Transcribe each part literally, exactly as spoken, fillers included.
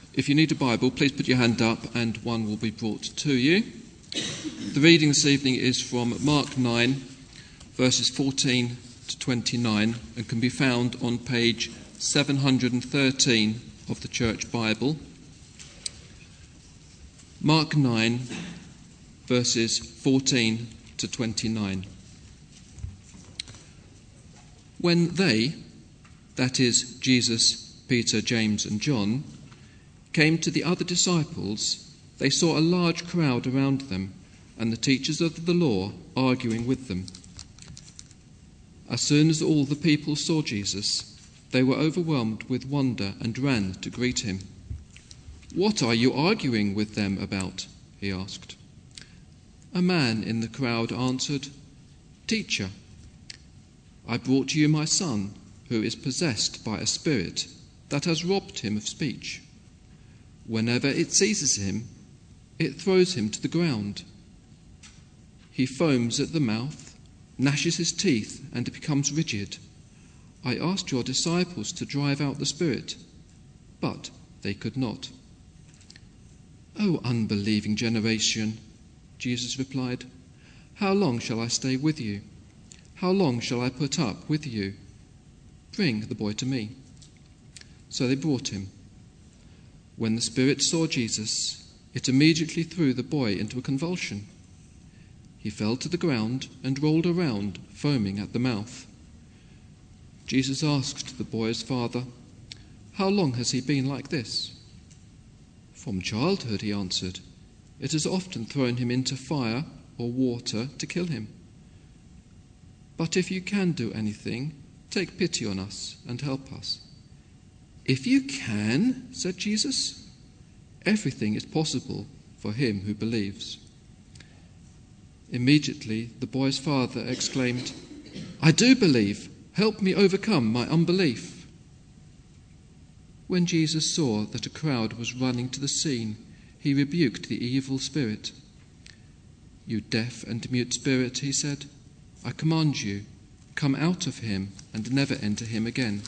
If you need a Bible, please put your hand up and one will be brought to you. The reading this evening is from Mark nine, verses fourteen to twenty-nine, and can be found on page seven hundred thirteen of the Church Bible. Mark nine, verses fourteen to twenty-nine. When they, that is Jesus, Peter, James and John, came to the other disciples, they saw a large crowd around them and the teachers of the law arguing with them. As soon as all the people saw Jesus, they were overwhelmed with wonder and ran to greet him. "What are you arguing with them about?" he asked. A man in the crowd answered, "Teacher, I brought you my son, who is possessed by a spirit that has robbed him of speech. Whenever it seizes him, it throws him to the ground. He foams at the mouth, gnashes his teeth, and becomes rigid. I asked your disciples to drive out the spirit, but they could not." "O unbelieving generation," Jesus replied, "how long shall I stay with you? How long shall I put up with you? Bring the boy to me." So they brought him. When the spirit saw Jesus, it immediately threw the boy into a convulsion. He fell to the ground and rolled around, foaming at the mouth. Jesus asked the boy's father, "How long has he been like this?" "From childhood," he answered. "It has often thrown him into fire or water to kill him. But if you can do anything, take pity on us and help us." "If you can," said Jesus, "everything is possible for him who believes." Immediately the boy's father exclaimed, "I do believe. Help me overcome my unbelief." When Jesus saw that a crowd was running to the scene, he rebuked the evil spirit. "You deaf and mute spirit," he said, "I command you, come out of him and never enter him again."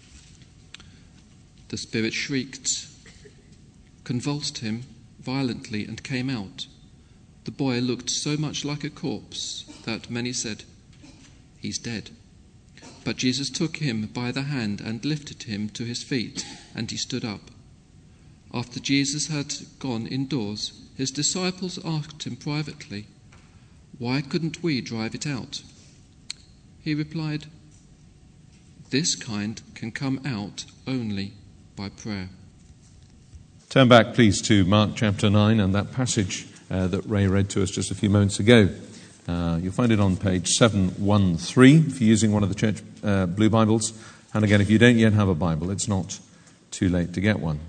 The spirit shrieked, convulsed him violently, and came out. The boy looked so much like a corpse that many said, "He's dead." But Jesus took him by the hand and lifted him to his feet, and he stood up. After Jesus had gone indoors, his disciples asked him privately, "Why couldn't we drive it out?" He replied, "This kind can come out only by prayer." Turn back, please, to Mark chapter nine and that passage uh, that Ray read to us just a few moments ago. Uh, you'll find it on page seven thirteen if you're using one of the church uh, blue Bibles. And again, if you don't yet have a Bible, it's not too late to get one.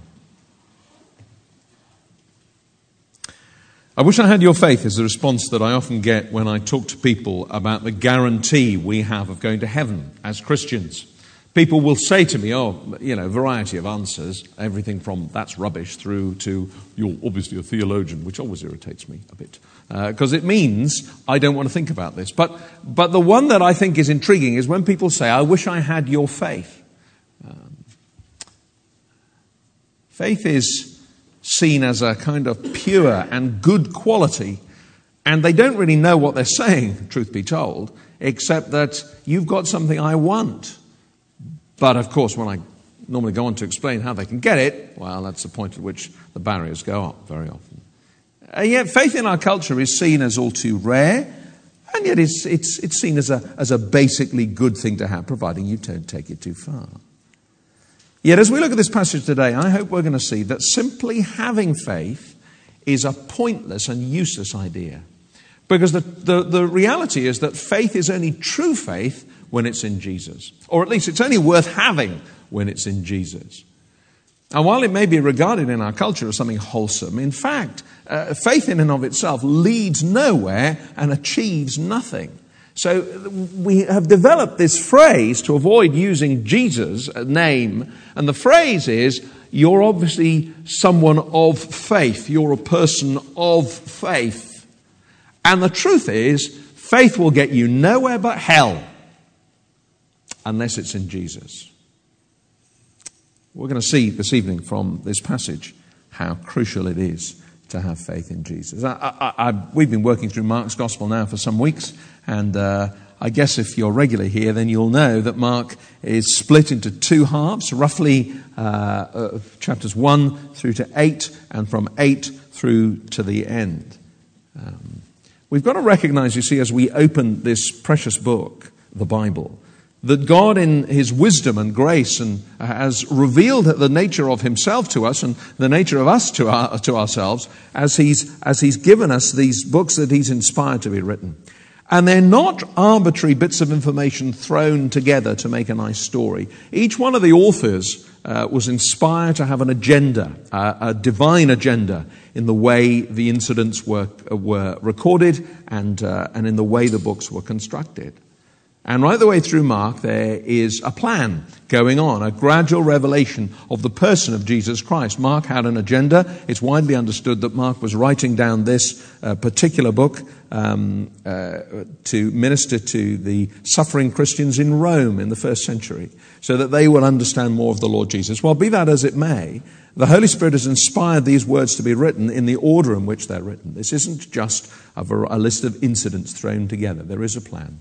"I wish I had your faith" is the response that I often get when I talk to people about the guarantee we have of going to heaven as Christians. People will say to me, oh, you know, variety of answers, everything from "that's rubbish" through to "you're obviously a theologian," which always irritates me a bit, because uh, it means I don't want to think about this. But but the one that I think is intriguing is when people say, "I wish I had your faith." Um, faith is seen as a kind of pure and good quality, and they don't really know what they're saying, truth be told, except that you've got something I want. But of course, when I normally go on to explain how they can get it, well, that's the point at which the barriers go up very often. And yet faith in our culture is seen as all too rare, and yet it's it's it's seen as a as a basically good thing to have, providing you don't take it too far. Yet as we look at this passage today, I hope we're going to see that simply having faith is a pointless and useless idea. Because the, the, the reality is that faith is only true faith when it's in Jesus. Or at least it's only worth having when it's in Jesus. And while it may be regarded in our culture as something wholesome, in fact, uh, faith in and of itself leads nowhere and achieves nothing. So we have developed this phrase to avoid using Jesus' name. And the phrase is, you're obviously someone of faith. You're a person of faith. And the truth is, faith will get you nowhere but hell unless it's in Jesus. We're going to see this evening from this passage how crucial it is to have faith in Jesus. I, I, I, we've been working through Mark's Gospel now for some weeks, and uh, I guess if you're regular here, then you'll know that Mark is split into two halves, roughly uh, uh, chapters one through to eight, and from eight through to the end. Um, we've got to recognize, you see, as we open this precious book, the Bible, that God in his wisdom and grace and has revealed the nature of himself to us and the nature of us to, our, to ourselves as he's, as he's given us these books that he's inspired to be written. And they're not arbitrary bits of information thrown together to make a nice story. Each one of the authors uh, was inspired to have an agenda, uh, a divine agenda, in the way the incidents were, were recorded and, uh, and in the way the books were constructed. And right the way through Mark, there is a plan going on, a gradual revelation of the person of Jesus Christ. Mark had an agenda. It's widely understood that Mark was writing down this uh, particular book um, uh, to minister to the suffering Christians in Rome in the first century, so that they will understand more of the Lord Jesus. Well, be that as it may, the Holy Spirit has inspired these words to be written in the order in which they're written. This isn't just a, a list of incidents thrown together. There is a plan.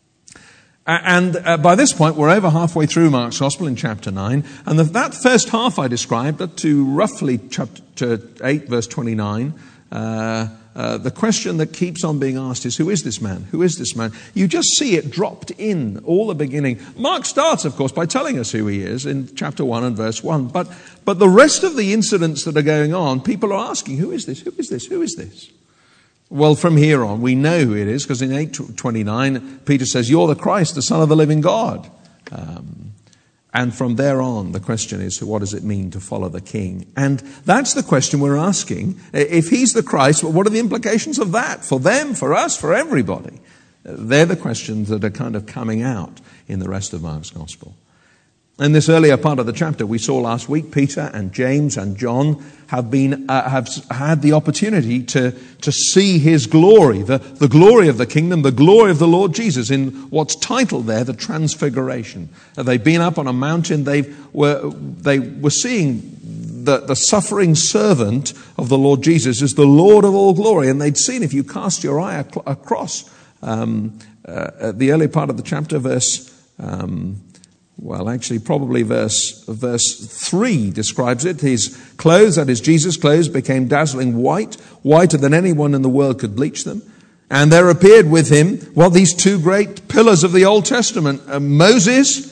And uh, by this point, we're over halfway through Mark's Gospel in chapter nine. And the, that first half I described, up to roughly chapter eight, verse twenty-nine, uh, uh, the question that keeps on being asked is, who is this man? Who is this man? You just see it dropped in all the beginning. Mark starts, of course, by telling us who he is in chapter one and verse one. But, but the rest of the incidents that are going on, people are asking, who is this? Who is this? Who is this? Well, from here on, we know who it is, because in eight twenty-nine, Peter says, you're the Christ, the Son of the living God. Um, and from there on, the question is, what does it mean to follow the King? And that's the question we're asking. If he's the Christ, well, what are the implications of that? For them, for us, for everybody? They're the questions that are kind of coming out in the rest of Mark's Gospel. In this earlier part of the chapter, we saw last week, Peter and James and John have been uh, have had the opportunity to to see his glory, the, the glory of the kingdom, the glory of the Lord Jesus, in what's titled there, the Transfiguration. Uh, they've been up on a mountain. They were they were seeing the, the suffering servant of the Lord Jesus as the Lord of all glory, and they'd seen, if you cast your eye ac- across um, uh, at the early part of the chapter, verse. Um, Well, actually, probably verse verse three describes it. His clothes, that is Jesus' clothes, became dazzling white, whiter than anyone in the world could bleach them. And there appeared with him, well, these two great pillars of the Old Testament, uh, Moses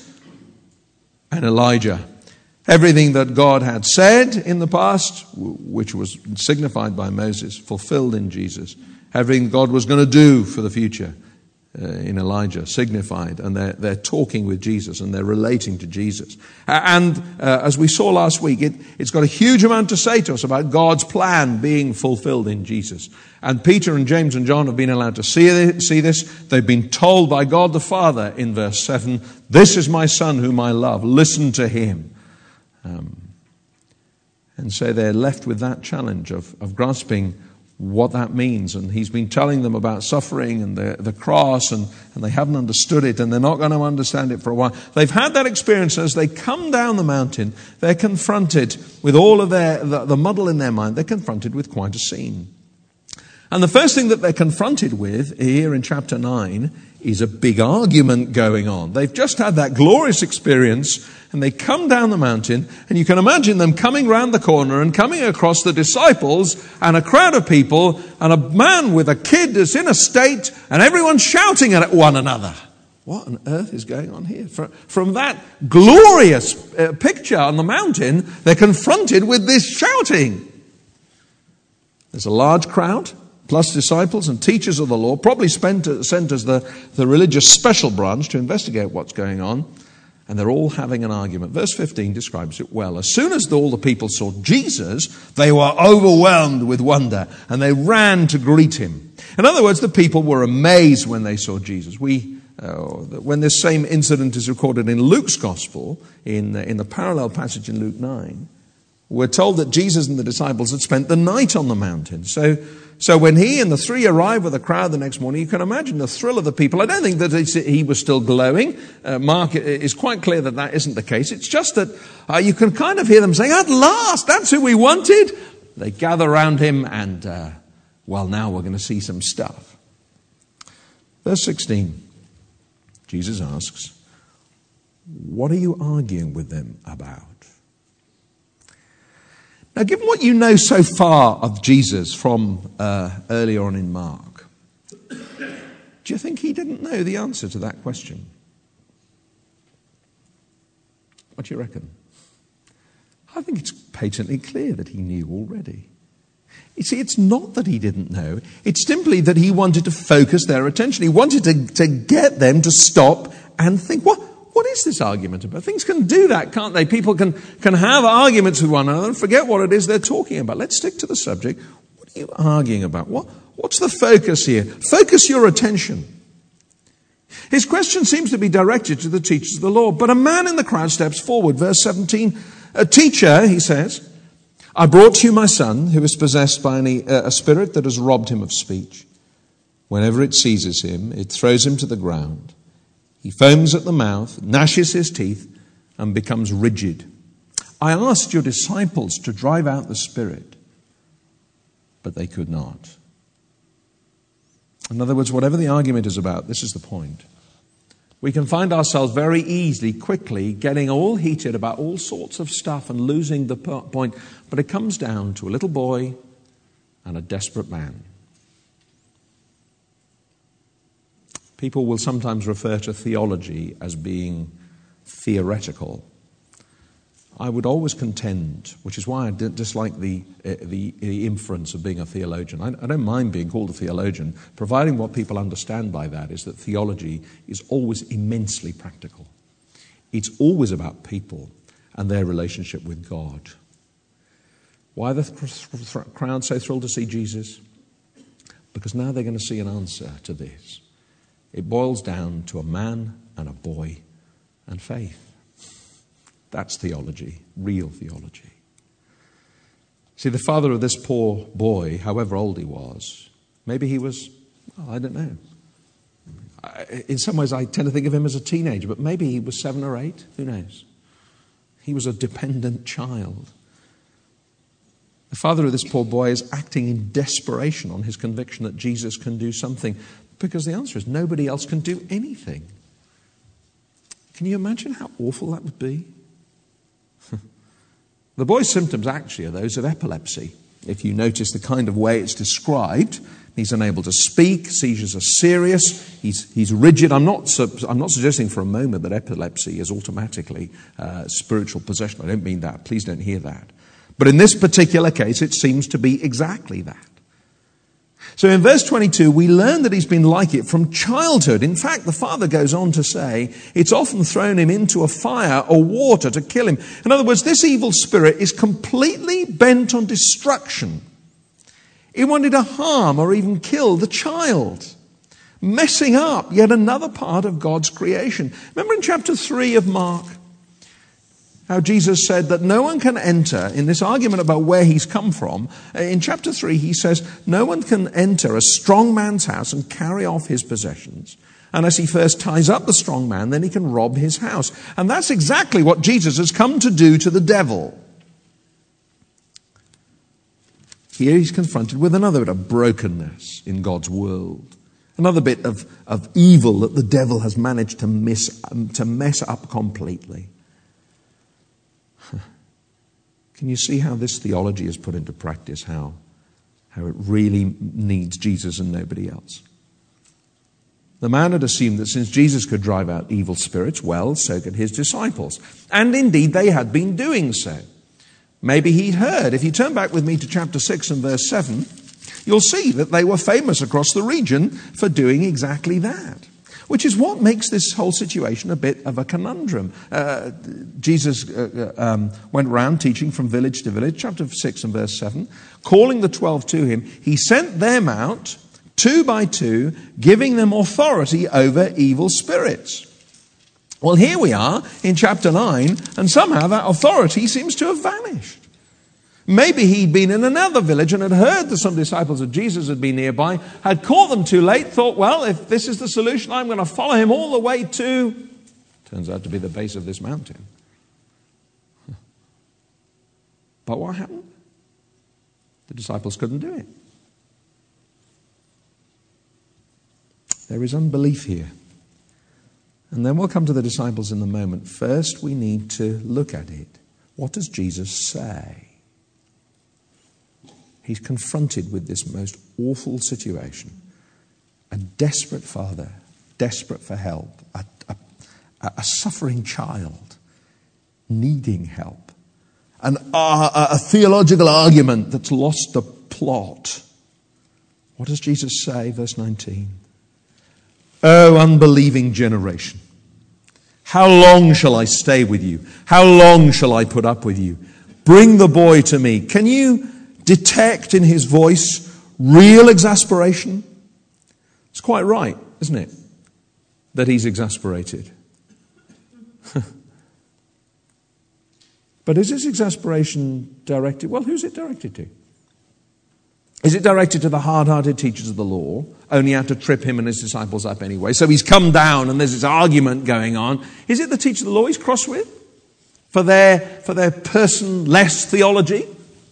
and Elijah. Everything that God had said in the past, which was signified by Moses, fulfilled in Jesus. Everything God was going to do for the future. Uh, in Elijah, signified, and they're, they're talking with Jesus and they're relating to Jesus. Uh, and uh, as we saw last week, it, it's got a huge amount to say to us about God's plan being fulfilled in Jesus. And Peter and James and John have been allowed to see, see this. They've been told by God the Father in verse seven, this is my Son whom I love, listen to him. Um, and so they're left with that challenge of, of grasping what that means. And he's been telling them about suffering and the, the cross, and, and they haven't understood it, and they're not going to understand it for a while. They've had that experience. As they come down the mountain, they're confronted with all of their the, the muddle in their mind. They're confronted with quite a scene. And the first thing that they're confronted with here in chapter nine is a big argument going on. They've just had that glorious experience, and they come down the mountain, and you can imagine them coming round the corner and coming across the disciples and a crowd of people and a man with a kid that's in a state, and everyone's shouting at one another. What on earth is going on here? From that glorious picture on the mountain, they're confronted with this shouting. There's a large crowd, plus disciples and teachers of the law, probably spent, sent as the, the religious special branch to investigate what's going on. And they're all having an argument. Verse fifteen describes it well. As soon as all the people saw Jesus, they were overwhelmed with wonder, and they ran to greet him. In other words, the people were amazed when they saw Jesus. We, uh, when this same incident is recorded in Luke's Gospel, in, in the parallel passage in Luke nine, we're told that Jesus and the disciples had spent the night on the mountain. So, so when he and the three arrived with the crowd the next morning, you can imagine the thrill of the people. I don't think that he was still glowing. Uh, Mark is quite clear that that isn't the case. It's just that uh, you can kind of hear them saying, at last, that's who we wanted. They gather around him and, uh, well, now we're going to see some stuff. Verse sixteen, Jesus asks, what are you arguing with them about? Now, given what you know so far of Jesus from uh, earlier on in Mark, do you think he didn't know the answer to that question? What do you reckon? I think it's patently clear that he knew already. You see, it's not that he didn't know. It's simply that he wanted to focus their attention. He wanted to, to get them to stop and think, what, what is this argument about? Things can do that, can't they? People can, can have arguments with one another and forget what it is they're talking about. Let's stick to the subject. What are you arguing about? What, what's the focus here? Focus your attention. His question seems to be directed to the teachers of the law, but a man in the crowd steps forward. Verse seventeen, a teacher, he says, I brought to you my son who is possessed by any, uh, a spirit that has robbed him of speech. Whenever it seizes him, it throws him to the ground. He foams at the mouth, gnashes his teeth, and becomes rigid. I asked your disciples to drive out the spirit, but they could not. In other words, whatever the argument is about, this is the point. We can find ourselves very easily, quickly, getting all heated about all sorts of stuff and losing the point. But it comes down to a little boy and a desperate man. People will sometimes refer to theology as being theoretical. I would always contend, which is why I dislike the, uh, the, the inference of being a theologian. I, I don't mind being called a theologian, providing what people understand by that is that theology is always immensely practical. It's always about people and their relationship with God. Why are the crowd so thrilled to see Jesus? Because now they're going to see an answer to this. It boils down to a man and a boy and faith. That's theology, real theology. See, the father of this poor boy, however old he was, maybe he was, well, I don't know. In some ways, I tend to think of him as a teenager, but maybe he was seven or eight. Who knows? He was a dependent child. The father of this poor boy is acting in desperation on his conviction that Jesus can do something, because the answer is nobody else can do anything. Can you imagine how awful that would be? The boy's symptoms actually are those of epilepsy. If you notice the kind of way it's described, he's unable to speak, seizures are serious, he's, he's rigid. I'm not, I'm not suggesting for a moment that epilepsy is automatically uh, spiritual possession. I don't mean that. Please don't hear that. But in this particular case, it seems to be exactly that. So in verse twenty-two, we learn that he's been like it from childhood. In fact, the father goes on to say, it's often thrown him into a fire or water to kill him. In other words, this evil spirit is completely bent on destruction. It wanted to harm or even kill the child, messing up yet another part of God's creation. Remember in chapter three of Mark, how Jesus said that no one can enter, in this argument about where he's come from, in chapter three he says, no one can enter a strong man's house and carry off his possessions unless he first ties up the strong man, then he can rob his house. And that's exactly what Jesus has come to do to the devil. Here he's confronted with another bit of brokenness in God's world. Another bit of, of evil that the devil has managed to, miss, um, to mess up completely. Can you see how this theology is put into practice, how, how it really needs Jesus and nobody else? The man had assumed that since Jesus could drive out evil spirits, well, so could his disciples. And indeed, they had been doing so. Maybe he'd heard. If you turn back with me to chapter six and verse seven, you'll see that they were famous across the region for doing exactly that. Which is what makes this whole situation a bit of a conundrum. Uh, Jesus uh, um, went around teaching from village to village, chapter six and verse seven, calling the twelve to him. He sent them out, two by two, giving them authority over evil spirits. Well, here we are in chapter nine, and somehow that authority seems to have vanished. Maybe he'd been in another village and had heard that some disciples of Jesus had been nearby, had caught them too late, thought, well, if this is the solution, I'm going to follow him all the way to, turns out to be the base of this mountain. But what happened? The disciples couldn't do it. There is unbelief here. And then we'll come to the disciples in a moment. First, we need to look at it. What does Jesus say? He's confronted with this most awful situation. A desperate father, desperate for help. A, a, a suffering child, needing help. An, uh, a theological argument that's lost the plot. What does Jesus say? Verse nineteen. Oh, unbelieving generation. How long shall I stay with you? How long shall I put up with you? Bring the boy to me. Can you detect in his voice real exasperation? It's quite right, isn't it, that he's exasperated. But is this exasperation directed? Well, who's it directed to? Is it directed to the hard-hearted teachers of the law, only had to trip him and his disciples up anyway? So he's come down and there's this argument going on. Is it the teachers of the law he's cross with? For their, for their person-less theology?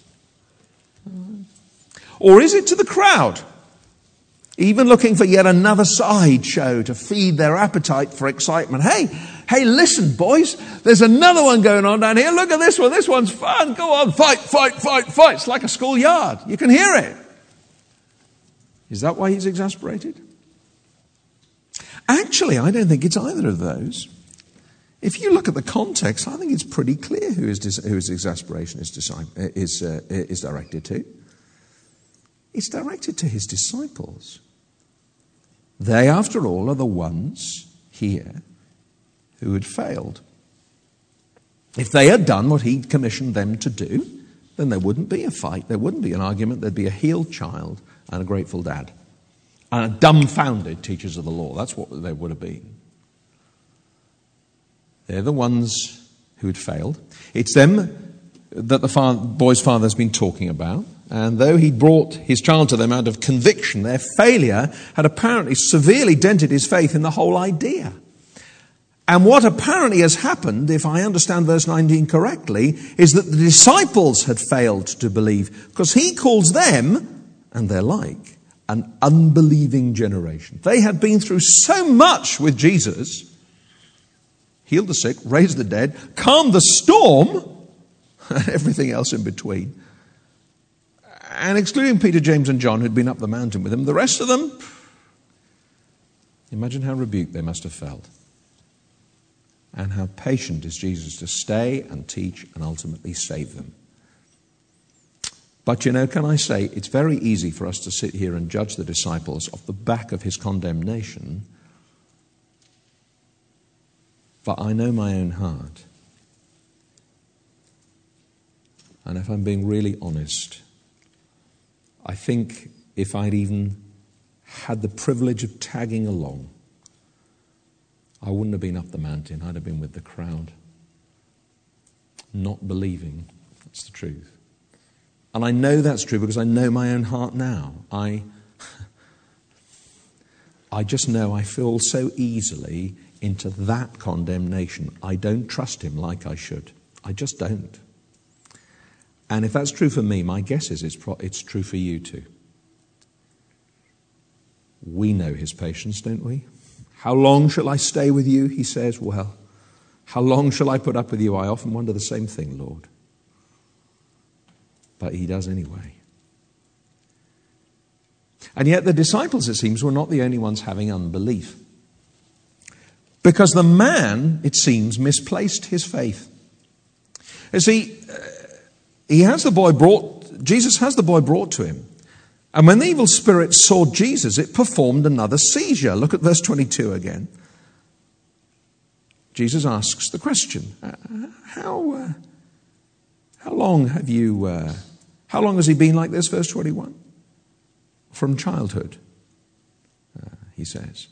Or is it to the crowd? Even looking for yet another sideshow to feed their appetite for excitement. Hey, hey, listen, boys, there's another one going on down here. Look at this one. This one's fun. Go on, fight, fight, fight, fight. It's like a schoolyard. You can hear it. Is that why he's exasperated? Actually, I don't think it's either of those. If you look at the context, I think it's pretty clear who his, who his exasperation is, is, uh, is directed to. It's directed to his disciples. They, after all, are the ones here who had failed. If they had done what he'd commissioned them to do, then there wouldn't be a fight, there wouldn't be an argument, there'd be a healed child and a grateful dad. And a dumbfounded teachers of the law. That's what they would have been. They're the ones who had failed. It's them that the father, boy's father has been talking about. And though he brought his child to them out of conviction, their failure had apparently severely dented his faith in the whole idea. And what apparently has happened, if I understand verse nineteen correctly, is that the disciples had failed to believe, because he calls them, and they're like, an unbelieving generation. They had been through so much with Jesus, healed the sick, raised the dead, calmed the storm, and everything else in between. And excluding Peter, James and John, who'd been up the mountain with him, the rest of them, imagine how rebuked they must have felt. And how patient is Jesus to stay and teach and ultimately save them. But you know, can I say, it's very easy for us to sit here and judge the disciples off the back of his condemnation. But I know my own heart. And if I'm being really honest, I think if I'd even had the privilege of tagging along, I wouldn't have been up the mountain. I'd have been with the crowd. Not believing. That's the truth. And I know that's true because I know my own heart now. I, I just know I fall so easily into that condemnation. I don't trust him like I should. I just don't. And if that's true for me, my guess is it's, pro- it's true for you too. We know his patience, don't we? How long shall I stay with you? He says, well, how long shall I put up with you? I often wonder the same thing, Lord. But he does anyway. And yet the disciples, it seems, were not the only ones having unbelief. Because the man, it seems, misplaced his faith. You see, he has the boy brought, Jesus has the boy brought to him. And when the evil spirit saw Jesus, it performed another seizure. Look at verse twenty-two again. Jesus asks the question, uh, how, uh, how long have you, uh, how long has he been like this? Verse twenty-one. From childhood, uh, he says.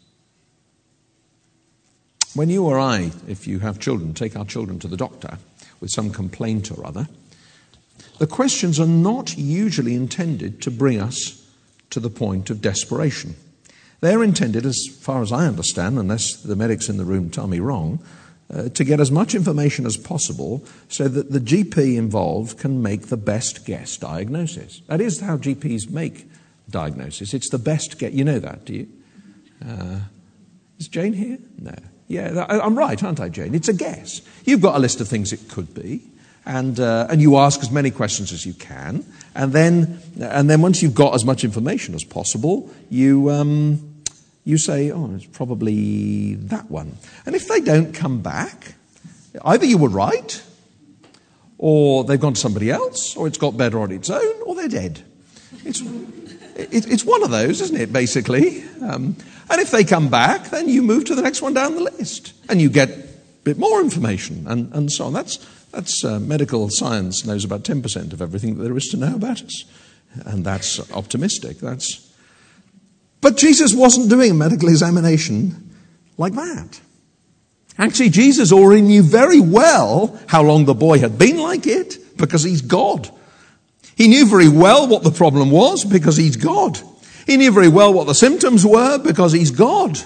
When you or I, if you have children, take our children to the doctor with some complaint or other, the questions are not usually intended to bring us to the point of desperation. They're intended, as far as I understand, unless the medics in the room tell me wrong, uh, to get as much information as possible so that the G P involved can make the best guess diagnosis. That is how G Ps make diagnosis. It's the best guess. You know that, do you? Uh, is Jane here? No. Yeah, I'm right, aren't I, Jane? It's a guess. You've got a list of things it could be, and uh, and you ask as many questions as you can, and then and then once you've got as much information as possible, you um, you say, oh, it's probably that one. And if they don't come back, either you were right, or they've gone to somebody else, or it's got better on its own, or they're dead. It's it, it's one of those, isn't it? Basically. Um, And if they come back, then you move to the next one down the list. And you get a bit more information and, and so on. That's, that's uh, medical science knows about ten percent of everything that there is to know about us. And that's optimistic. That's. But Jesus wasn't doing a medical examination like that. Actually, Jesus already knew very well how long the boy had been like it, because he's God. He knew very well what the problem was, because he's God. He knew very well what the symptoms were, because he's God.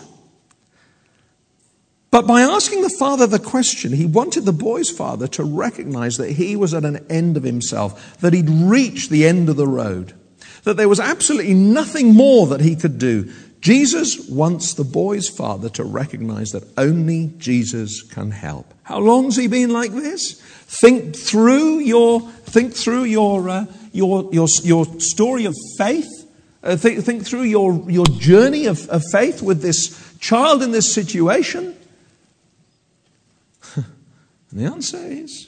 But by asking the father the question, he wanted the boy's father to recognize that he was at an end of himself, that he'd reached the end of the road, that there was absolutely nothing more that he could do. Jesus wants the boy's father to recognize that only Jesus can help. How long's he been like this? Think through your think through your uh, your your your story of faith. Uh, think, think through your, your journey of, of faith with this child in this situation. And the answer is,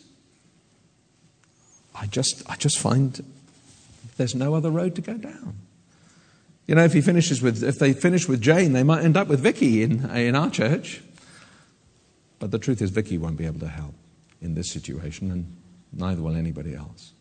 I just I just find there's no other road to go down. You know, if he finishes with if they finish with Jane, they might end up with Vicky in in our church. But the truth is, Vicky won't be able to help in this situation, and neither will anybody else.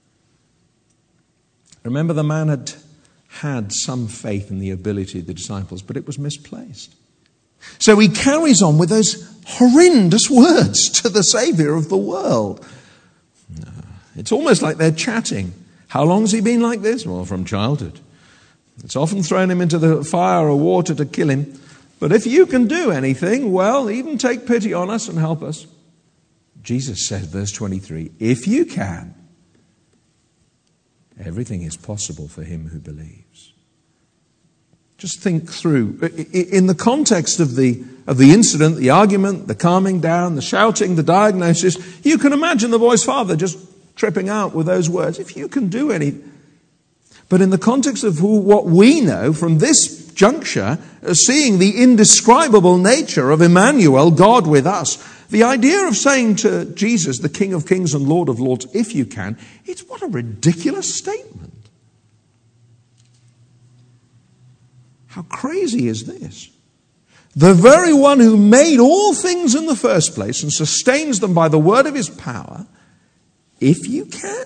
Remember, the man had had some faith in the ability of the disciples, but it was misplaced. So he carries on with those horrendous words to the Saviour of the world. It's almost like they're chatting. How long has he been like this? Well, from childhood. It's often thrown him into the fire or water to kill him. But if you can do anything, well, even take pity on us and help us. Jesus says, verse twenty-three, if you can, everything is possible for him who believes. Just think through, in the context of the of the incident, the argument, the calming down, the shouting, the diagnosis, you can imagine the boy's father just tripping out with those words. If you can do any. But in the context of who, what we know from this juncture, uh, seeing the indescribable nature of Emmanuel, God with us, the idea of saying to Jesus, the King of Kings and Lord of Lords, if you can, it's what a ridiculous statement. How crazy is this? The very one who made all things in the first place and sustains them by the word of his power, if you can.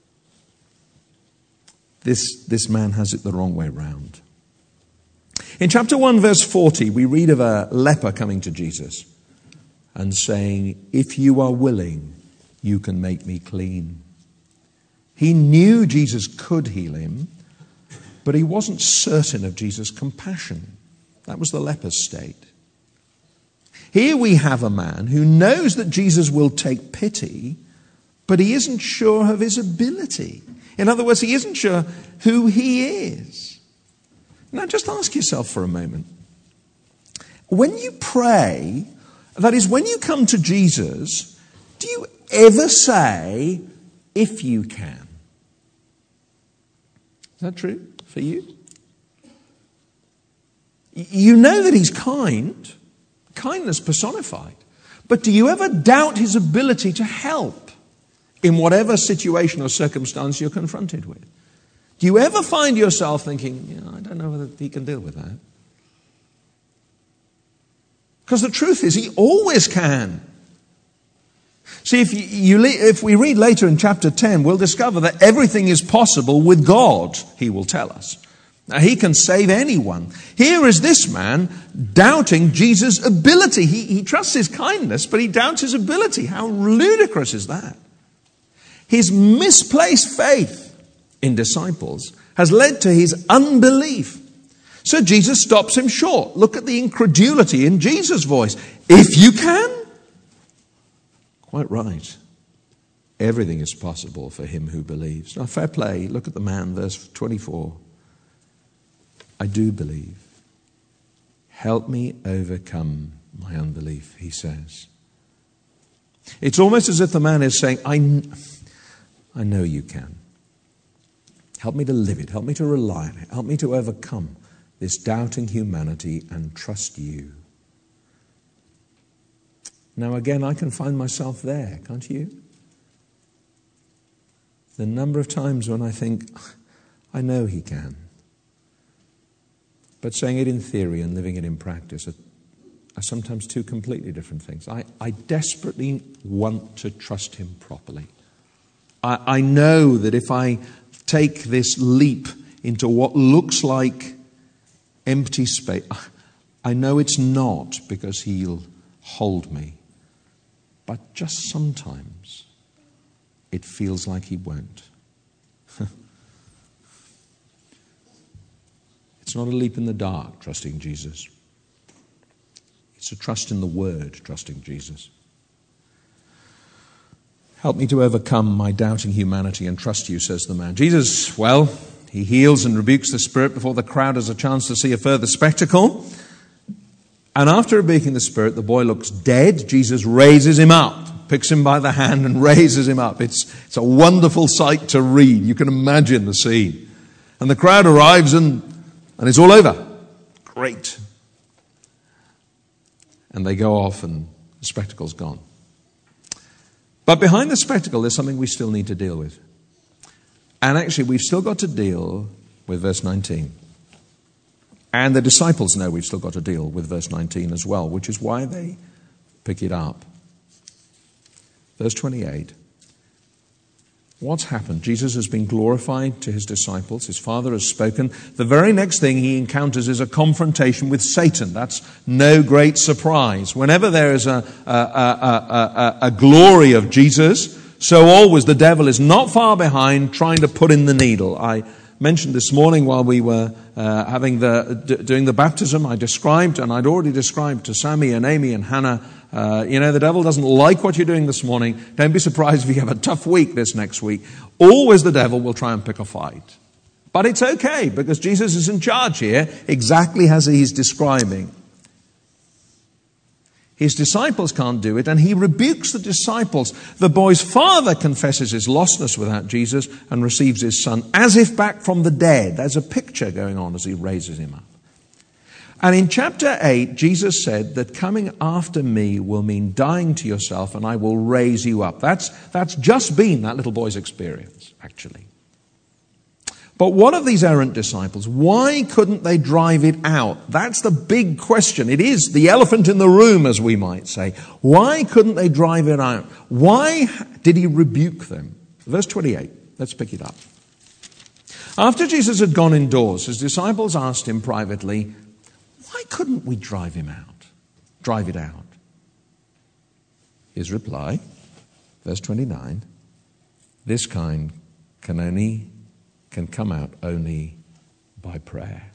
This, this man has it the wrong way round. In chapter one, verse forty, we read of a leper coming to Jesus and saying, if you are willing, you can make me clean. He knew Jesus could heal him, but he wasn't certain of Jesus' compassion. That was the leper's state. Here we have a man who knows that Jesus will take pity, but he isn't sure of his ability. In other words, he isn't sure who he is. Now just ask yourself for a moment. When you pray, that is, when you come to Jesus, do you ever say, if you can? Is that true for you? You know that he's kind, kindness personified, but do you ever doubt his ability to help in whatever situation or circumstance you're confronted with? Do you ever find yourself thinking, yeah, I don't know whether he can deal with that? Because the truth is, he always can. See, if, you, you, if we read later in chapter ten, we'll discover that everything is possible with God, he will tell us. Now, he can save anyone. Here is this man doubting Jesus' ability. He, he trusts his kindness, but he doubts his ability. How ludicrous is that? His misplaced faith in disciples has led to his unbelief. So Jesus stops him short. Look at the incredulity in Jesus' voice. If you can? Quite right. Everything is possible for him who believes. Now, fair play. Look at the man, verse twenty-four. I do believe. Help me overcome my unbelief, he says. It's almost as if the man is saying, I, I know you can. Help me to live it. Help me to rely on it. Help me to overcome this doubting humanity and trust you. Now again, I can find myself there, can't you? The number of times when I think, I know he can. But saying it in theory and living it in practice are, are sometimes two completely different things. I, I desperately want to trust him properly. I, I know that if I take this leap into what looks like empty space, I know it's not because he'll hold me. But just sometimes it feels like he won't. It's not a leap in the dark, trusting Jesus. It's a trust in the Word, trusting Jesus. Help me to overcome my doubting humanity and trust you, says the man. Jesus, well, he heals and rebukes the spirit before the crowd has a chance to see a further spectacle. And after rebuking the spirit, the boy looks dead. Jesus raises him up, picks him by the hand and raises him up. It's, it's a wonderful sight to read. You can imagine the scene. And the crowd arrives and, and it's all over. Great. And they go off and the spectacle's gone. But behind the spectacle, there's something we still need to deal with. And actually, we've still got to deal with verse nineteen. And the disciples know we've still got to deal with verse nineteen as well, which is why they pick it up. Verse twenty-eight. What's happened? Jesus has been glorified to his disciples. His Father has spoken. The very next thing he encounters is a confrontation with Satan. That's no great surprise. Whenever there is a, a, a, a, a, a glory of Jesus, so always the devil is not far behind trying to put in the needle. I mentioned this morning while we were uh, having the d- doing the baptism, I described, and I'd already described to Sammy and Amy and Hannah, uh, you know, the devil doesn't like what you're doing this morning. Don't be surprised if you have a tough week this next week. Always the devil will try and pick a fight. But it's okay, because Jesus is in charge here, exactly as he's describing. His disciples can't do it, and he rebukes the disciples. The boy's father confesses his lostness without Jesus and receives his son as if back from the dead. There's a picture going on as he raises him up. And in chapter eight, Jesus said that coming after me will mean dying to yourself and I will raise you up. That's, that's just been that little boy's experience, actually. But what of these errant disciples? Why couldn't they drive it out? That's the big question. It is the elephant in the room, as we might say. Why couldn't they drive it out? Why did he rebuke them? Verse twenty-eight. Let's pick it up. After Jesus had gone indoors, his disciples asked him privately, why couldn't we drive him out? Drive it out. His reply, verse twenty-nine, this kind can only can come out only by prayer.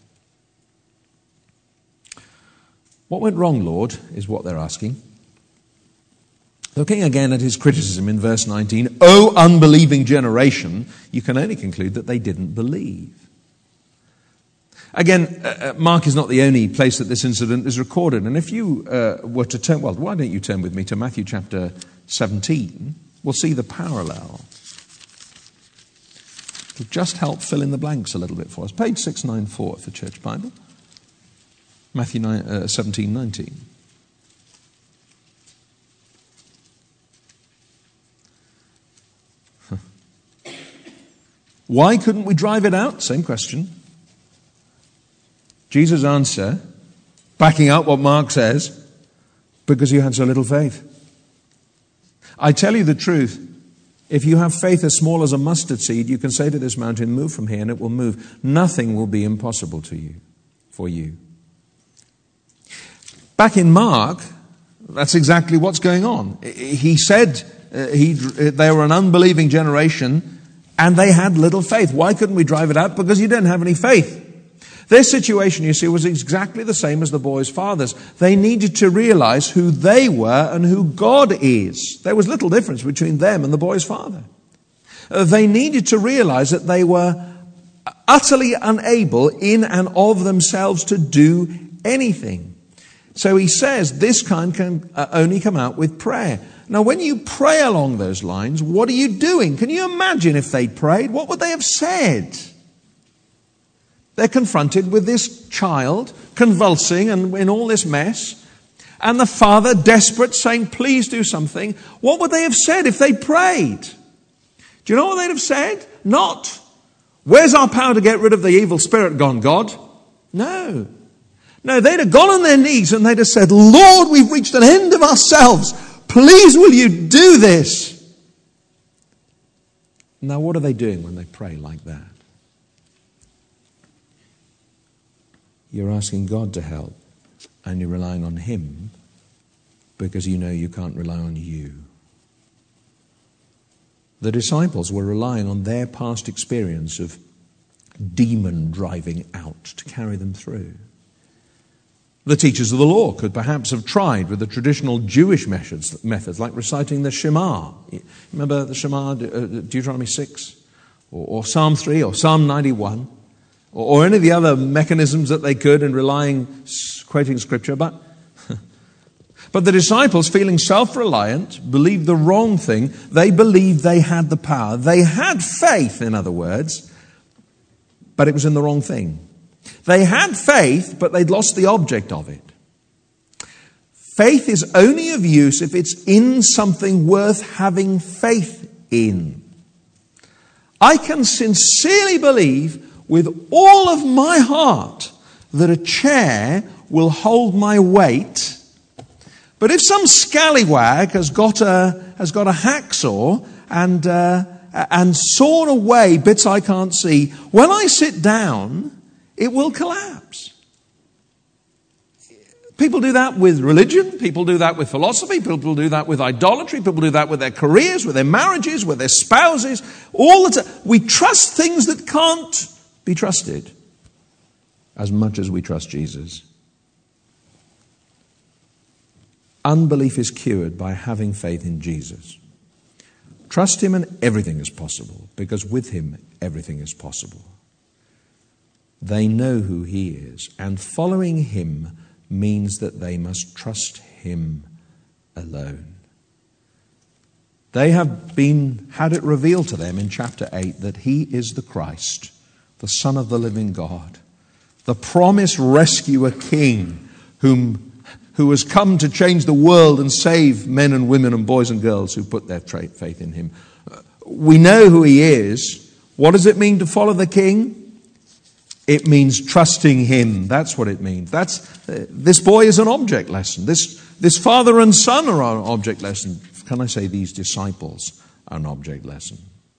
What went wrong, Lord, is what they're asking. Looking again at his criticism in verse nineteen, O unbelieving generation, you can only conclude that they didn't believe. Again, uh, Mark is not the only place that this incident is recorded. And if you uh, were to turn, well, why don't you turn with me to Matthew chapter seventeen? We'll see the parallel. To just help fill in the blanks a little bit for us. Page six ninety-four of the Church Bible. Matthew nine, uh, seventeen nineteen. Huh. Why couldn't we drive it out? Same question. Jesus' answer, backing up what Mark says, because you had so little faith. I tell you the truth. If you have faith as small as a mustard seed, you can say to this mountain, move from here, and it will move. Nothing will be impossible to you, for you. Back in Mark, that's exactly what's going on. He said uh, he, they were an unbelieving generation, and they had little faith. Why couldn't we drive it out? Because you don't have any faith. Their situation, you see, was exactly the same as the boys' fathers. They needed to realize who they were and who God is. There was little difference between them and the boy's father. Uh, they needed to realize that they were utterly unable in and of themselves to do anything. So he says this kind can uh, only come out with prayer. Now, when you pray along those lines, what are you doing? Can you imagine if they prayed? What would they have said? They're confronted with this child convulsing and in all this mess, and the father desperate saying, please do something. What would they have said if they prayed? Do you know what they'd have said? Not, where's our power to get rid of the evil spirit gone, God? No. No, they'd have gone on their knees and they'd have said, Lord, we've reached an end of ourselves. Please will you do this? Now, what are they doing when they pray like that? You're asking God to help, and you're relying on Him because you know you can't rely on you. The disciples were relying on their past experience of demon driving out to carry them through. The teachers of the law could perhaps have tried with the traditional Jewish methods, methods like reciting the Shema. Remember the Shema, Deuteronomy six, or, or Psalm three, or Psalm ninety-one, or, or any of the other mechanisms that they could in relying, quoting Scripture. But, but the disciples, feeling self-reliant, believed the wrong thing. They believed they had the power. They had faith, in other words, but it was in the wrong thing. They had faith, but they'd lost the object of it. Faith is only of use if it's in something worth having faith in. I can sincerely believe with all of my heart that a chair will hold my weight. But if some scallywag has got a, has got a hacksaw and, uh, and sawn away bits I can't see, when I sit down, it will collapse. People do that with religion. People do that with philosophy. People do that with idolatry. People do that with their careers, with their marriages, with their spouses. All the time. We trust things that can't be trusted as much as we trust Jesus. Unbelief is cured by having faith in Jesus. Trust Him and everything is possible, because with Him everything is possible. They know who He is, and following Him means that they must trust Him alone. They have been had it revealed to them in chapter eight that He is the Christ, the Son of the living God, the promised rescuer King, whom who has come to change the world and save men and women and boys and girls who put their faith in Him. We know who He is. What does it mean to follow the King? It means trusting Him. That's what it means. That's uh, this boy is an object lesson. This this father and son are an object lesson. Can I say these disciples are an object lesson?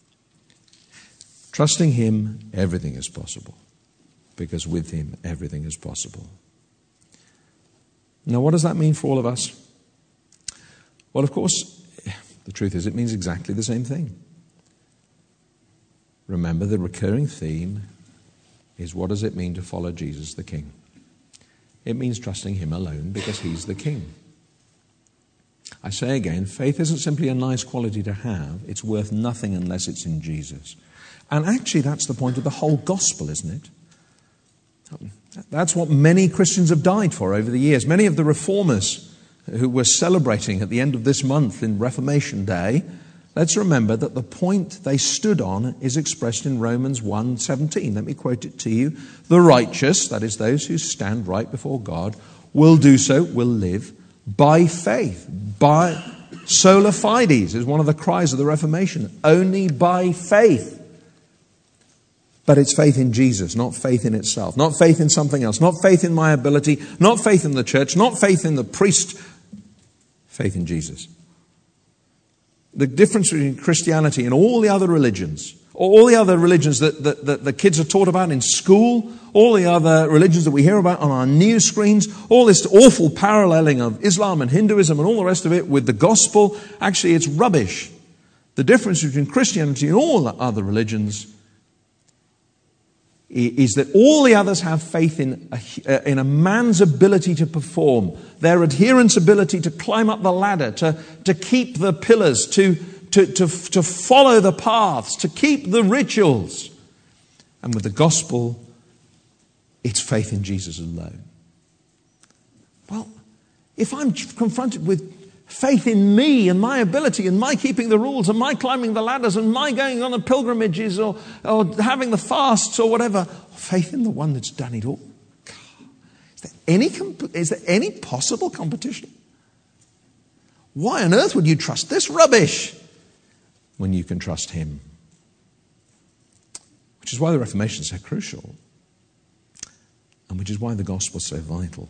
Trusting Him, everything is possible, because with Him everything is possible. Now, what does that mean for all of us? Well, of course, the truth is it means exactly the same thing. Remember, the recurring theme is, what does it mean to follow Jesus the King? It means trusting Him alone because He's the King. I say again, faith isn't simply a nice quality to have. It's worth nothing unless it's in Jesus. And actually, that's the point of the whole gospel, isn't it? That's what many Christians have died for over the years. Many of the reformers who we're celebrating at the end of this month in Reformation Day, let's remember that the point they stood on is expressed in Romans one seventeen. Let me quote it to you. The righteous, that is those who stand right before God, will do so, will live by faith. By sola fides is one of the cries of the Reformation. Only by faith. But it's faith in Jesus, not faith in itself, not faith in something else, not faith in my ability, not faith in the church, not faith in the priest, faith in Jesus. The difference between Christianity and all the other religions, all the other religions that, that, that the kids are taught about in school, all the other religions that we hear about on our news screens, all this awful paralleling of Islam and Hinduism and all the rest of it with the gospel, actually it's rubbish. The difference between Christianity and all the other religions is that all the others have faith in a, in a man's ability to perform, their adherents' ability to climb up the ladder, to, to keep the pillars, to, to, to, to follow the paths, to keep the rituals. And with the gospel, it's faith in Jesus alone. Well, if I'm confronted with faith in me and my ability and my keeping the rules and my climbing the ladders and my going on the pilgrimages or, or having the fasts or whatever, faith in the one that's done it all. Is there any, is there any possible competition? Why on earth would you trust this rubbish when you can trust him? Which is why the Reformation is so crucial, and which is why the gospel is so vital.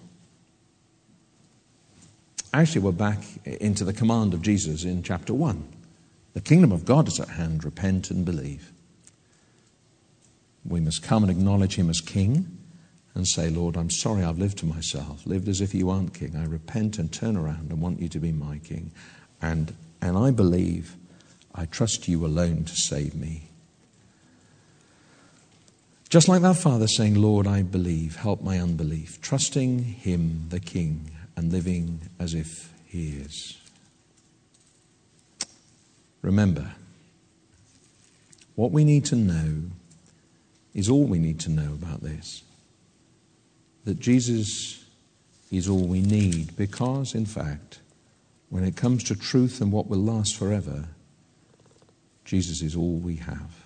Actually, we're back into the command of Jesus in chapter one. The kingdom of God is at hand. Repent and believe. We must come and acknowledge him as king and say, Lord, I'm sorry I've lived to myself, lived as if you aren't king. I repent and turn around and want you to be my king. And, and I believe, I trust you alone to save me. Just like that father saying, Lord, I believe, help my unbelief. Trusting him, the king, and living as if he is. Remember, what we need to know is all we need to know about this. That Jesus is all we need, because, in fact, when it comes to truth and what will last forever, Jesus is all we have.